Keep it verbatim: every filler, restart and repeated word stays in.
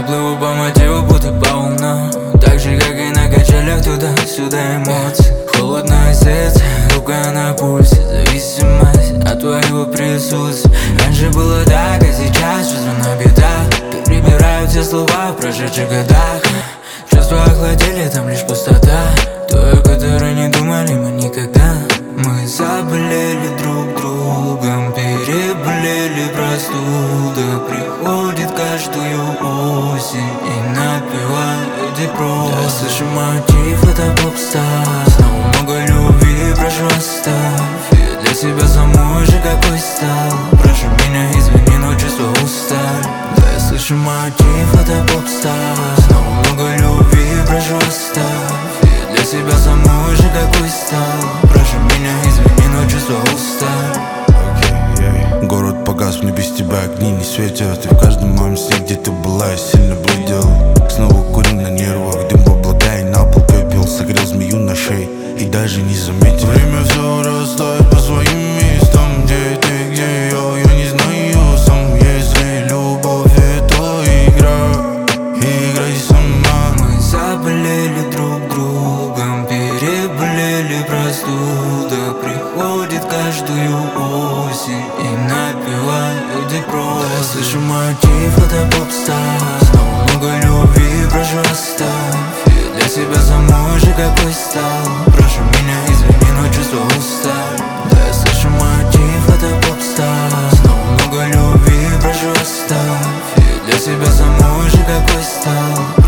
плыву по мотиву, будто по волнам. Так же, как и на качелях, туда-сюда эмоции. Холодное сердце, рука на пульсе. Зависимость от твоего присутствия. Раньше было так, а сейчас чувство на бедах. Перебираю все слова в прошедших годах. Чувства охладели, там лишь пустота. Той, о которой не думали мы никогда. Мы заболели друг другом, переболели простуда. Приходит каждую осень и напевает депро. Я слышу мотив, это поп-стар. Снова много любви, прошу оставь. Я для себя самой же какой стал. Прошу меня извини, но чувства устали. Да, я слышу мотив, это поп-стар. Снова много любви, прошу оставь. Я для себя самой же какой стал. Прошу меня извини, но чувства устали. Город погас, мне без тебя огни не светят. И в каждом моем сне, где ты была, я сильно бледел. Снова курим на нервах, дым в облака и на пол пепел. Согрел змею на шее и даже не заметил. Время все расставит по своим местам. Где ты, где я, я не знаю сам. Если любовь это игра, играй сама. Мы заболели друг другом, переболели простуда. Приходит каждую осень и напевает депро. Да, я слышу мотив, это поп-стар. Снова много любви, прошу оставь. Я для себя самой же какой стал. Прошу меня извини, но чувства устали. Да, я слышу мотив, это поп-стар. Снова много любви, прошу оставь. Я для себя самой же какой стал.